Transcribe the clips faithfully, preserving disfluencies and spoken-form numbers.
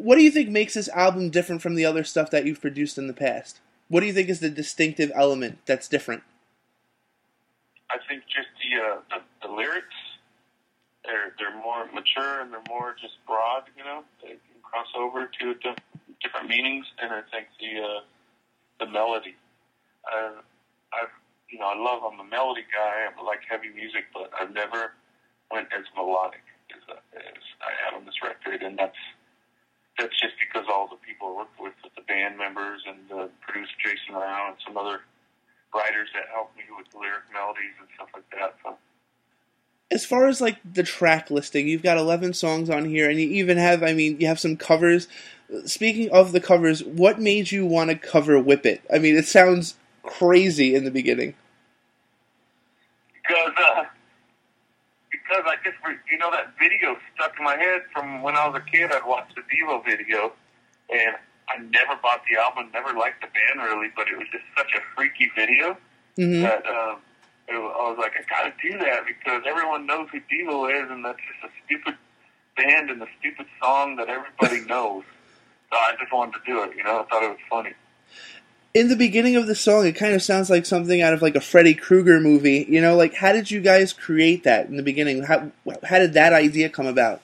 what do you think makes this album different from the other stuff that you've produced in the past? What do you think is the distinctive element that's different? I think just the uh, the, the lyrics, they're they're more mature and they're more just broad. You know, they can cross over to di- different meanings. And I think the uh, the melody. Uh, I've you know I love I'm a melody guy. I like heavy music, but I've never went as melodic as, uh, as I have on this record, and that's that's just because all the people I worked with, with the band members and the producer Jason Rao and some other writers that helped me with the lyric melodies and stuff like that. So. As far as like the track listing, you've got eleven songs on here, and you even have, I mean, you have some covers. Speaking of the covers, what made you want to cover Whip It? I mean, it sounds crazy in the beginning. Because, uh, because I just, you know, that video stuck in my head from when I was a kid. I'd watched the Devo video, and I never bought the album, never liked the band really, but it was just such a freaky video mm-hmm. that um, it was, I was like, I gotta do that because everyone knows who Devo is, and that's just a stupid band and a stupid song that everybody knows. So I just wanted to do it, you know, I thought it was funny. In the beginning of the song, it kind of sounds like something out of like a Freddy Krueger movie. You know, like how did you guys create that in the beginning? How how did that idea come about?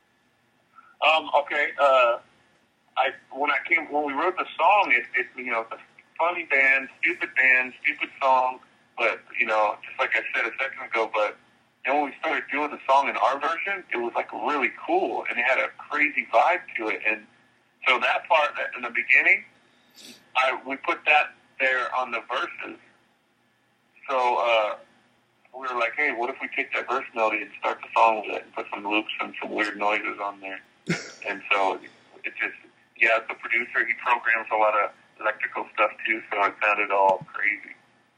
Um, okay, uh, I when I came when we wrote the song, it, it you know, it's a funny band, stupid band, stupid song, but you know, just like I said a second ago, but then when we started doing the song in our version, it was like really cool and it had a crazy vibe to it, and so that part that in the beginning. I, we put that there on the verses. So uh, we were like, hey, what if we take that verse melody and start the song with it and put some loops and some weird noises on there? And so it just, yeah, the producer, he programs a lot of electrical stuff too, so it sounded all crazy.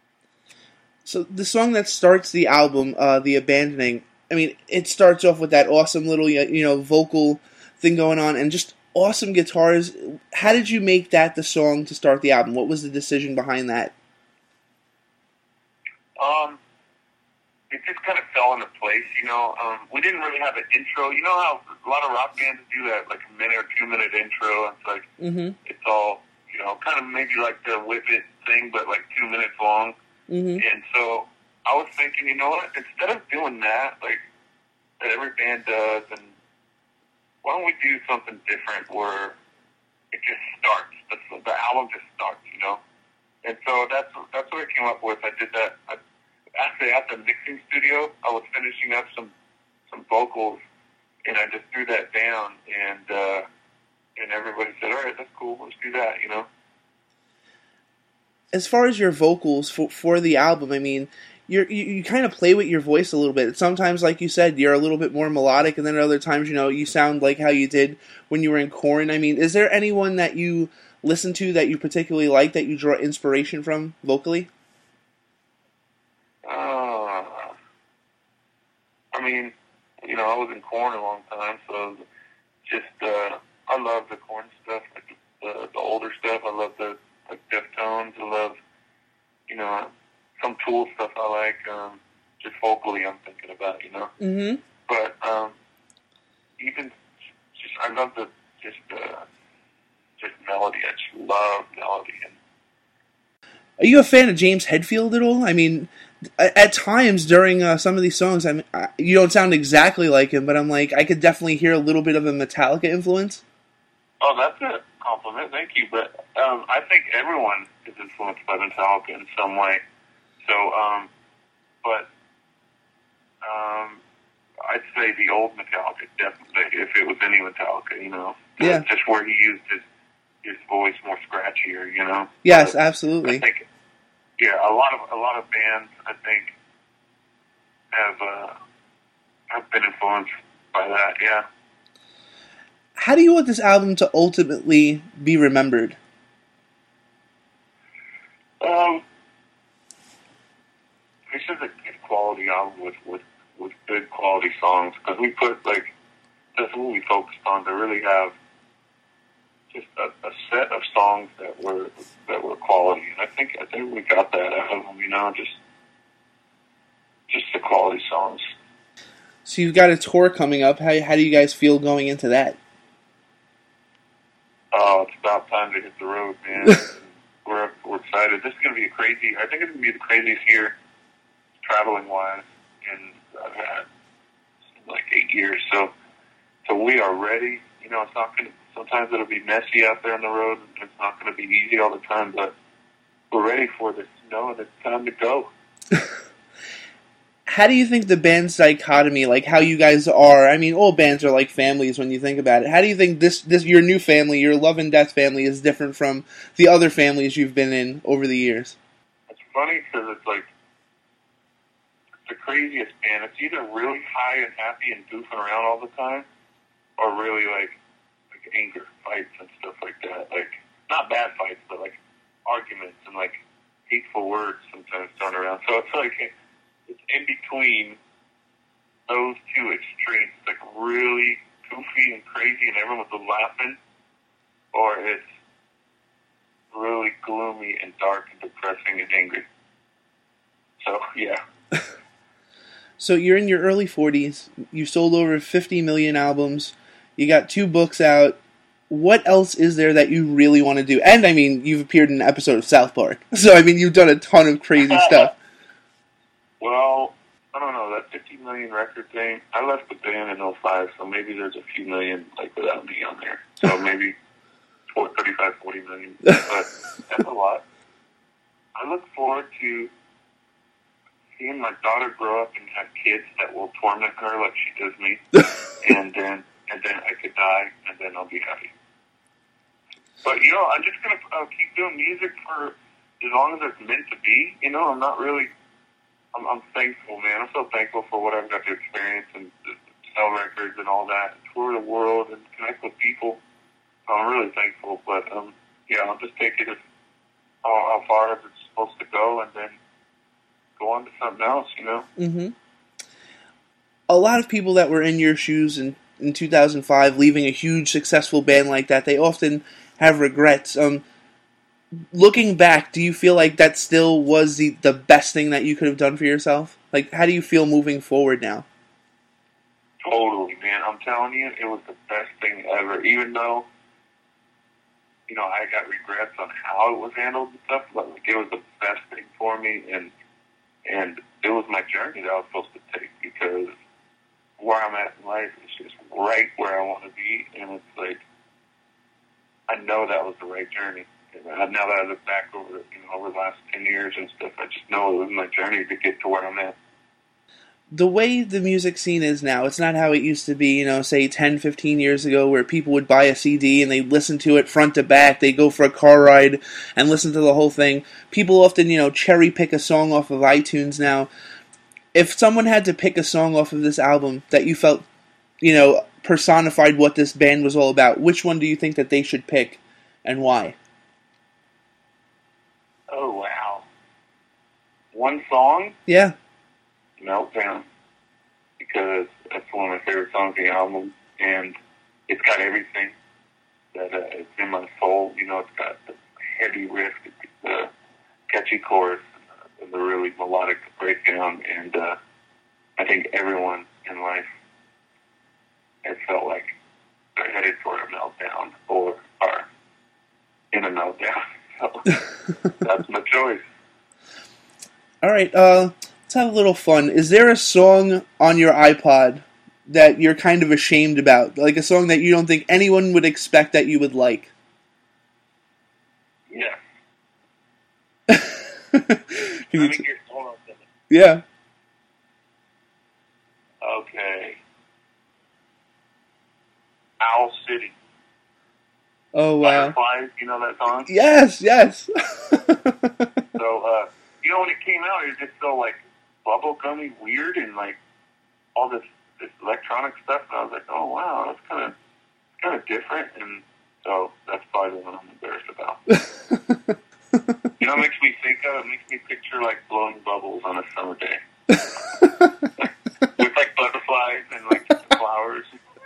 So the song that starts the album, uh, The Abandoning, I mean, it starts off with that awesome little, you know, vocal thing going on and just awesome guitars. How did you make that the song to start the album? What was the decision behind that? Um, it just kind of fell into place, you know. Um, we didn't really have an intro. You know how a lot of rock bands do that, like a minute or two minute intro. It's like, mm-hmm. it's all, you know, kind of maybe like the Whip It thing, but like two minutes long. Mm-hmm. And so I was thinking, you know what, instead of doing that, like that every band does, and why don't we do something different where it just starts, the, the album just starts, you know? And so that's that's what I came up with. I did that, I, actually at the mixing studio, I was finishing up some, some vocals, and I just threw that down, and uh, and everybody said, all right, that's cool, let's do that, you know? As far as your vocals for, for the album, I mean, You're, you you kind of play with your voice a little bit. Sometimes, like you said, you're a little bit more melodic, and then at other times, you know, you sound like how you did when you were in Korn. I mean, is there anyone that you listen to that you particularly like, that you draw inspiration from vocally? Uh, I mean, you know, I was in Korn a long time, so just, uh, I love the Korn stuff, like the, the older stuff. I love the, like, Deftones. I love, you know, some Tool stuff I like, um, just vocally I'm thinking about, you know. Mm-hmm. But um, even just, I love the just uh, just melody. I just love melody. And are you a fan of James Hetfield at all? I mean, at times during uh, some of these songs, I mean, I, you don't sound exactly like him, but I'm like, I could definitely hear a little bit of a Metallica influence. Oh, that's a compliment. Thank you. But um, I think everyone is influenced by Metallica in some way. So, um, but um, I'd say the old Metallica, definitely, if it was any Metallica, you know. Yeah. Just where he used his, his voice more scratchier, you know. Yes, but absolutely. I think, yeah, a lot of a lot of bands, I think, have uh, have been influenced by that, yeah. How do you want this album to ultimately be remembered? Um... This is a good quality album with, with, with good quality songs, because we put, like, that's what we focused on, to really have just a, a set of songs that were that were quality. And I think I think we got that out of them, you know, just just the quality songs. So you've got a tour coming up. How how do you guys feel going into that? Oh, it's about time to hit the road, man. we're we're excited. This is going to be a crazy. I think it's going to be the craziest year, traveling wise, in I've had like eight years. So, so we are ready. You know, it's not going to. Sometimes it'll be messy out there on the road. It's not going to be easy all the time, but we're ready for this. You know, and it's time to go. How do you think the band's dichotomy, like how you guys are, I mean, all bands are like families when you think about it. How do you think this, this your new family, your Love and Death family, is different from the other families you've been in over the years? It's funny because it's like it's the craziest band. It's either really high and happy and goofing around all the time, or really like like anger, fights and stuff like that. Like, not bad fights, but like arguments and like hateful words sometimes thrown around. So it's like... It's in between those two extremes. It's like really goofy and crazy and everyone's laughing, or it's really gloomy and dark and depressing and angry. So, yeah. So you're in your early forties. You've sold over fifty million albums. You got two books out. What else is there that you really want to do? And, I mean, you've appeared in an episode of South Park. So, I mean, you've done a ton of crazy stuff. Well, I don't know, that fifty million record thing, I left the band in oh five, so maybe there's a few million, like, without me on there. So maybe thirty-five, forty million, but that's a lot. I look forward to seeing my daughter grow up and have kids that will torment her like she does me, and then and then I could die, and then I'll be happy. But, you know, I'm just going to uh, keep doing music for as long as it's meant to be. You know, I'm not really... I'm, I'm thankful, man. I'm so thankful for what I've got to experience and sell records and all that, and tour the world and connect with people. So I'm really thankful. But, um, yeah, I'll just take it as how, how far as it's supposed to go and then go on to something else, you know? Mm-hmm. A lot of people that were in your shoes in, in two thousand five, leaving a huge, successful band like that, they often have regrets. Um, looking back, do you feel like that still was the, the best thing that you could have done for yourself? Like, how do you feel moving forward now? Totally, man. I'm telling you, it was the best thing ever. Even though, you know, I got regrets on how it was handled and stuff, but like, it was the best thing for me, and and it was my journey that I was supposed to take, because where I'm at in life is just right where I want to be, and it's like, I know that was the right journey. And now that I look back over, you know, over the last ten years and stuff, I just know it was my journey to get to where I'm at. The way the music scene is now, it's not how it used to be, you know, say ten, fifteen years ago, where people would buy a C D and they'd listen to it front to back, they'd go for a car ride and listen to the whole thing. People often, you know, cherry pick a song off of iTunes now. If someone had to pick a song off of this album that you felt, you know, personified what this band was all about, which one do you think that they should pick and why? Oh, wow. One song? Yeah. Meltdown. Because that's one of my favorite songs on the album, and it's got everything that uh, it's in my soul. You know, it's got the heavy riff, the catchy chorus, uh, the really melodic breakdown, and uh, I think everyone in life has felt like they're headed for a meltdown or are in a meltdown. So that's my choice. All right, uh, let's have a little fun. Is there a song on your iPod that you're kind of ashamed about? Like a song that you don't think anyone would expect that you would like? Yeah. Can Let you me t- get, hold on a second. yeah. Okay. Owl City. Oh, wow. Fireflies, you know that song? Yes, yes. So, uh, you know, when it came out, it was just so, like, bubblegummy weird and, like, all this, this electronic stuff. And I was like, oh, wow, that's kind of kind of different. And so that's probably the one I'm embarrassed about. You know what it makes me think of? It makes me picture, like, blowing bubbles on a summer day. With, like, butterflies and, like, flowers.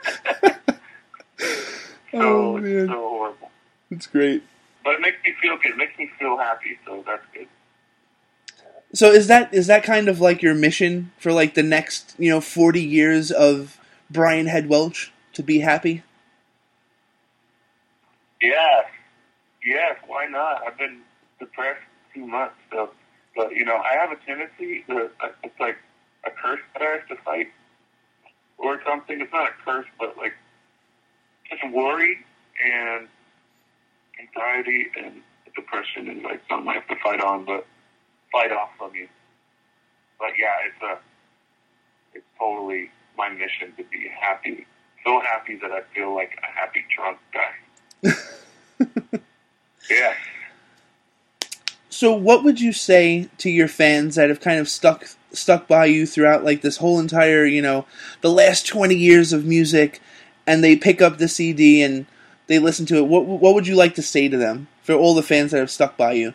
So, Oh, man. it's so horrible. It's great. But it makes me feel good. It makes me feel happy, so that's good. So is that is that kind of like your mission for like the next, you know, forty years of Brian Head Welch, to be happy? Yeah, yes, why not? I've been depressed two months, so, but, you know, I have a tendency, to, it's like a curse that I have to fight, or something. It's not a curse, but, like, just worry and anxiety and depression is, like, something I have to fight on, but fight off from you. But, yeah, it's a, it's totally my mission to be happy, so happy that I feel like a happy drunk guy. Yeah. So, what would you say to your fans that have kind of stuck stuck by you throughout, like, this whole entire, you know, the last twenty years of music, and they pick up the C D and they listen to it? What what would you like to say to them, for all the fans that have stuck by you?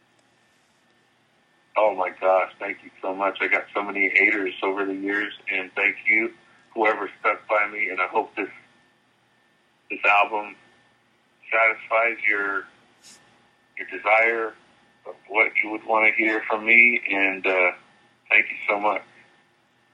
Oh my gosh, thank you so much. I got so many haters over the years, and thank you, whoever stuck by me, and I hope this this album satisfies your your desire of what you would want to hear from me, and uh, thank you so much.